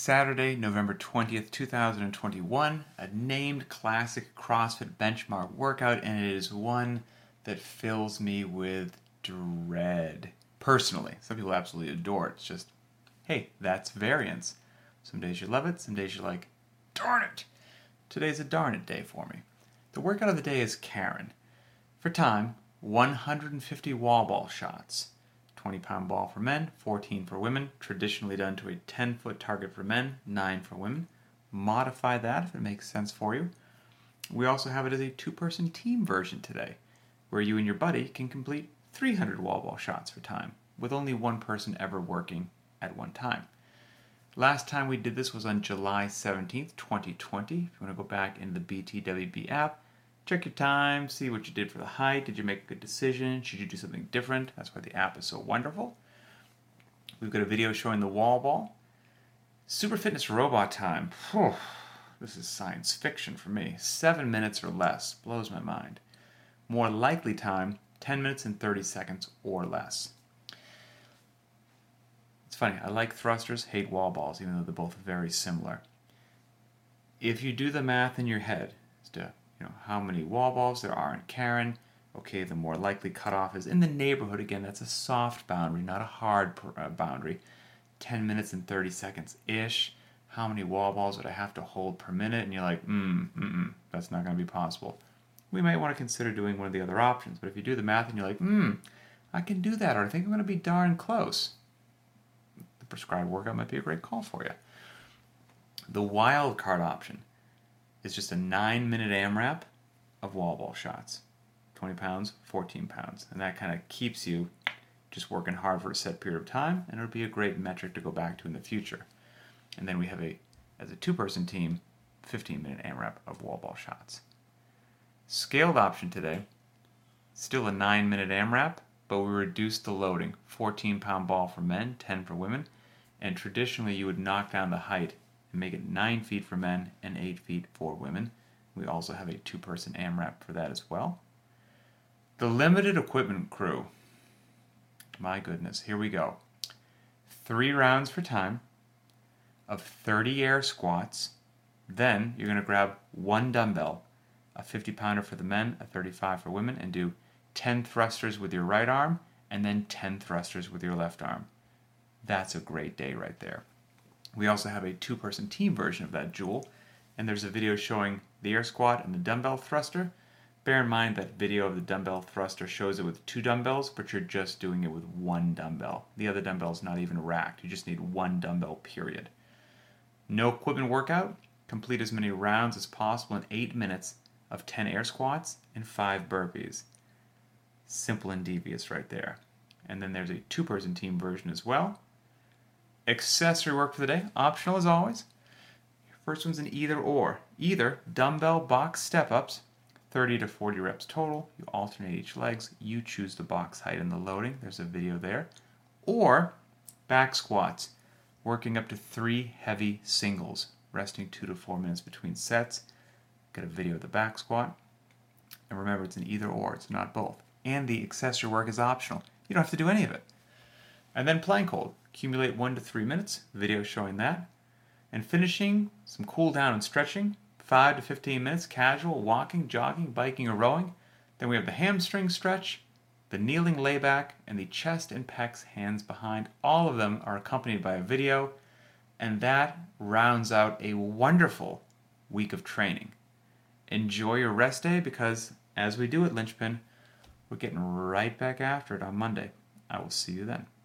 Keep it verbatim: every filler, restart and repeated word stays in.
Saturday, November twentieth, two thousand twenty-one, a named classic CrossFit benchmark workout, and it is one that fills me with dread. Personally, some people absolutely adore it. It's just, hey, that's variance. Some days you love it, some days you're like, darn it. Today's a darn it day for me. The workout of the day is Karen. For time, one hundred fifty wall ball shots. twenty pound ball for men, fourteen for women, traditionally done to a ten foot target for men, nine for women. Modify that if it makes sense for you. We also have it as a two person team version today, where you and your buddy can complete three hundred wall ball shots for time, with only one person ever working at one time. Last time we did this was on July seventeenth, twenty twenty. If you want to go back in the B T W B app, check your time, see what you did for the height. Did you make a good decision? Should you do something different? That's why the app is so wonderful. We've got a video showing the wall ball. Super Fitness Robot time. Whew, this is science fiction for me. Seven minutes or less. Blows my mind. More likely time, ten minutes and thirty seconds or less. It's funny, I like thrusters, hate wall balls, even though they're both very similar. If you do the math in your head as to you know how many wall balls there are in Karen, okay, the more likely cutoff is in the neighborhood. Again, that's a soft boundary, not a hard uh, boundary. ten minutes and thirty seconds-ish. How many wall balls would I have to hold per minute? And you're like, mm, mm-mm, that's not going to be possible. We might want to consider doing one of the other options, but if you do the math and you're like, hmm, I can do that, or I think I'm going to be darn close, the prescribed workout might be a great call for you. The wild card option is just a nine minute AMRAP of wall ball shots. twenty pounds, fourteen pounds. And that kind of keeps you just working hard for a set period of time, and it'll be a great metric to go back to in the future. And then we have a, as a two person team, fifteen minute AMRAP of wall ball shots. Scaled option today, still a nine minute AMRAP, but we reduced the loading. fourteen pound ball for men, ten for women, and traditionally you would knock down the height and make it nine feet for men and eight feet for women. We also have a two person AMRAP for that as well. The limited equipment crew. My goodness, here we go. Three rounds for time of thirty air squats. Then you're going to grab one dumbbell, a fifty pounder for the men, a thirty-five for women, and do ten thrusters with your right arm and then ten thrusters with your left arm. That's a great day right there. We also have a two person team version of that jewel, and there's a video showing the air squat and the dumbbell thruster. Bear in mind that video of the dumbbell thruster shows it with two dumbbells, but you're just doing it with one dumbbell. The other dumbbell is not even racked. You just need one dumbbell, period. No equipment workout. Complete as many rounds as possible in eight minutes of ten air squats and five burpees. Simple and devious right there. And then there's a two person team version as well. Accessory work for the day, optional as always. First one's an either or. Either dumbbell box step-ups, thirty to forty reps total. You alternate each legs. You choose the box height and the loading. There's a video there. Or back squats, working up to three heavy singles, resting two to four minutes between sets. Got a video of the back squat. And remember, it's an either or. It's not both. And the accessory work is optional. You don't have to do any of it. And then plank hold. Accumulate one to three minutes. Video showing that. And finishing, some cool down and stretching. five to fifteen minutes, casual, walking, jogging, biking, or rowing. Then we have the hamstring stretch, the kneeling layback, and the chest and pecs, hands behind. All of them are accompanied by a video. And that rounds out a wonderful week of training. Enjoy your rest day, because as we do at Lynchpin, we're getting right back after it on Monday. I will see you then.